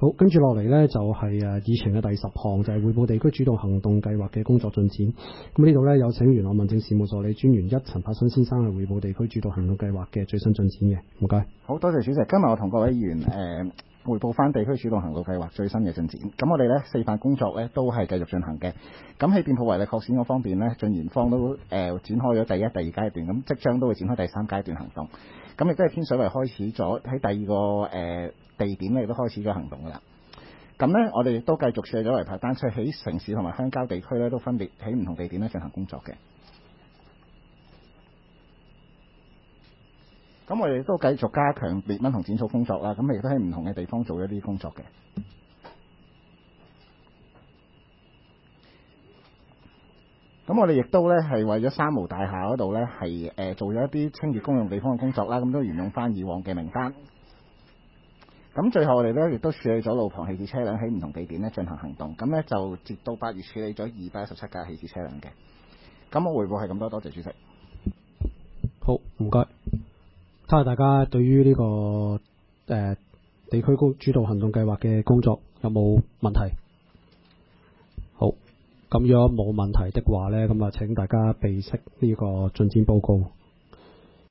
好，跟住落嚟呢，就係議程嘅第10項，就係匯報地區主動行動計劃嘅工作進展。咁呢度呢，有請元朗民政事務助理專員陳柏新先生去匯報地區主動行動計劃嘅最新進展嘅。唔該。 好多謝主席，今日我同各位議員匯報翻地區主動行動計劃最新嘅進展。咁我哋呢4範工作呢都係繼續進行嘅。咁喺店鋪圍例擴展嗰方面呢，進研方都展開咗第1、第2階段，咁即將都會展開第3階段行動。咁亦都係天水圍開始咗喺第2個地點呢亦都開始咗行動㗎啦。咁呢，我哋亦都繼續設咗圍牌單車喺城市同埋鄉郊地區呢，都分別喺唔同地點呢進行工作嘅。咁我哋都繼續加強滅蚊同剪草工作啦，咁亦都喺唔同嘅地方做一啲工作嘅。咁我哋亦都咧係為咗三無大廈嗰度咧係做咗一啲清潔公用地方嘅工作啦，咁都沿用翻以往嘅名單。咁最後我哋咧亦都處理咗路旁棄置車輛喺唔同地點咧進行行動，咁咧就截到8月處理咗217架棄置車輛嘅。咁我匯報係咁多，多謝主席。 好，唔該。睇下大家對於呢個地區主導行動計劃嘅工作有冇問題？好，咁如果冇問題的話呢，咁啊請大家備悉呢個進展報告。